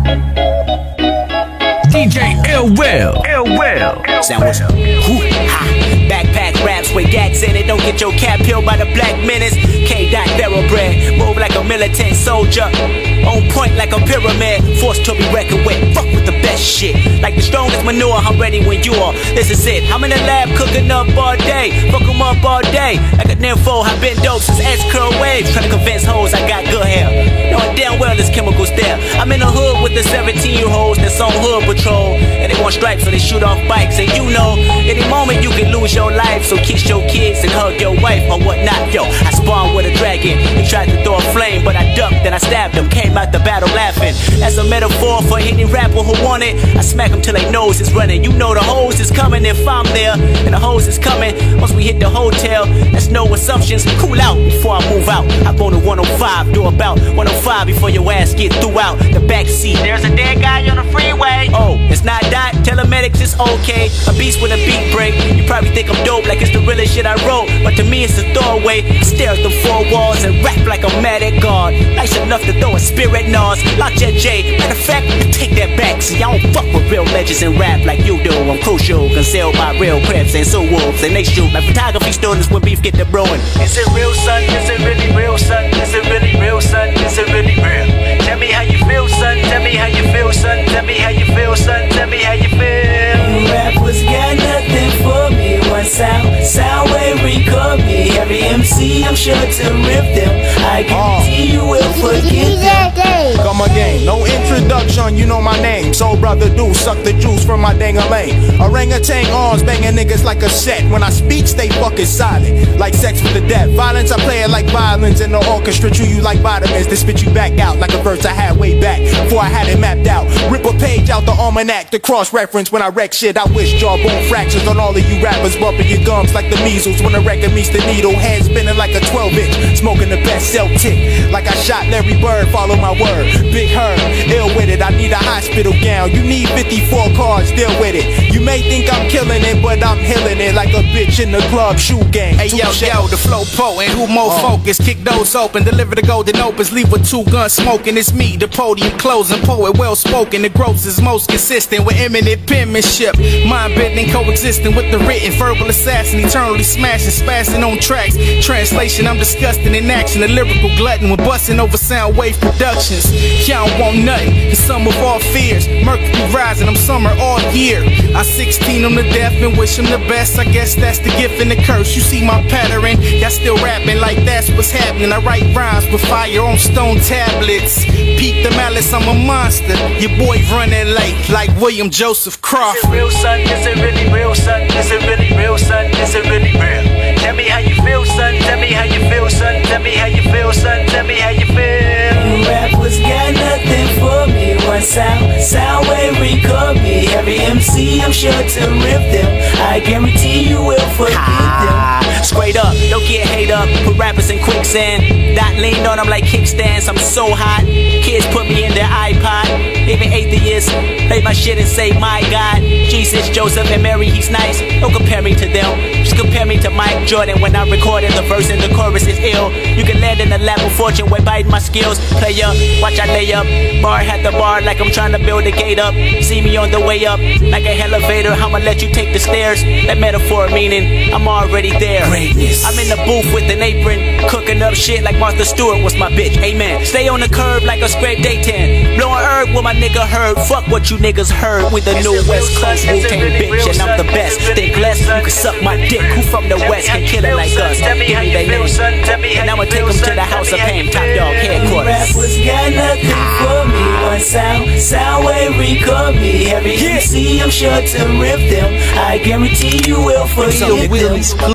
DJ Ill Will. Sound what's up? Backpack raps with gags in it. Don't get your cap peeled by the black menace. K-Dot thoroughbred. Move like a militant soldier. On point like a pyramid. Forced to be reckoned with. Fuck with the best shit. Like the strongest manure, I'm ready when you are. This is it. I'm in the lab cooking up all day. Fuck 'em up all day. Like a nympho, I've been dope since S-curl waves. Trying to convince hoes I got good hair. Knowing damn well there's chemicals there. I'm in the hood with the 17-year-olds that's on hood patrol. And they want stripes so they shoot off bikes. And you know, any moment you can lose your life. So kiss your kids and hug your wife or whatnot. Yo, I spawned with a dragon. He tried to throw a flame, but I ducked and I stabbed him. Came out the battle laughing. That's a metaphor for any rapper who want it. I smack him till their nose is running. You know the hose is coming if I'm there. And the hose is coming once we hit the hotel. That's no assumptions. Cool out before I move out. Hop on the 105, do about 105 before your ass get through out the back seat. There's a dead guy on the freeway. Oh, it's not that. Telemedics is okay. A beast with a beat break. You probably think I'm dope like it's the realest shit I wrote, but to me it's a throwaway. I stare at the four walls and rap like I'm mad at God. Nice enough to throw a spirit nose. Like Jet J. Matter of fact, take that back. See, I don't fuck with real legends and rap like you do. I'm crucial, concealed by real crabs and so wolves, and they shoot like photography students when beef get the brewing. Is it real, son? Is it really real, son? Is it really real, son? Is it really real? Tell me how you feel, son. Tell me how you feel, son. Tell me how you feel, son. Tell me how you feel. Rappers got nothing for me. One sound wave recall me. Every MC I'm sure to rip them. I guarantee you will forget them. Come again, no introduction, you know my name. Soul brother do suck the juice from my dang-a-lane. Orangutan arms banging niggas like a set. When I speak, stay fucking silent. Like sex with the death. Violence, I play it like violins in the orchestra. Chew you like vitamins, then spit you back out like a verse I had way back before I had it mapped out. Rip a page out the almanac to cross-reference when I wreck shit. I wish jawbone fractures on all of you rappers, bumping your gums like the measles when the record meets the needle. Head spinning like a 12-inch, smoking the best Celtic. Like I shot Larry Bird, follow my word. Big Herb, ill with it. I need a hospital gown. You need 54 cards, deal with it. You may think I'm killing it, but I'm healing it like a bitch in the club shoe game. Hey yo, the flow potent, who more focused? Kick those open, deliver the golden opens, leave with 2 guns smoking. It's me, the podium closing poet, well spoken. The gross is most consistent with eminent penmanship. Mind bending, coexisting with the written verbal assassin, eternally smashing, spazzing on tracks. Translation, I'm disgusting in action, a lyrical glutton when busting over sound wave productions. Y'all don't want nothing, the sum of all fears. Mercury rising, I'm summer all year. I 16 them to death and wish them the best. I guess that's the gift and the curse. You see my pattern, y'all still rapping like that's what's happening. I write rhymes with fire on stone tablets. Peep the malice, I'm a monster. Your boy running late like William Joseph Crawford. Is it real, son? Is it really real, son? Is it really real, son? Is it really real? Tell me how you feel, son. Tell me how you feel, son. Tell me how you feel, son. Tell me how you feel. Rappers got nothing for me. One sound wave recall me. Every MC I'm sure to rip them. I guarantee you will forget them. Straight up, don't get hate up. Put rappers in quicksand. Dot leaned on them like kickstands. I'm so hot. Kids put me in their iPod. Even atheists play my shit and say, my God. Jesus, Joseph, and Mary, he's nice. Don't compare me to them. Just compare me to Mike Jordan when I recorded the verse and the chorus is ill. You can land in the lap of fortune way biting my skills. Play up, watch I lay up. Bar at the bar like I'm trying to build a gate up. See me on the way up like a elevator. I'ma let you take the stairs. That metaphor meaning I'm already there. Greatness. I'm in the booth with an apron, cooking up shit like Martha Stewart was my bitch. Amen. Stay on the curb like a scraped day-10. Blowing herb with my nigga heard. Fuck what you niggas heard. With the new West Coast Wu-Tang bitch, and I'm the best. Think less, you can suck my dick. Who from the West can kill it like us? Give me their name, and I'ma take them to the House of Pain, Top Dog headquarters. Rappers got nothing for me. One sound wave recall me. Every MC I'm sure to rip them. I guarantee you will forget them.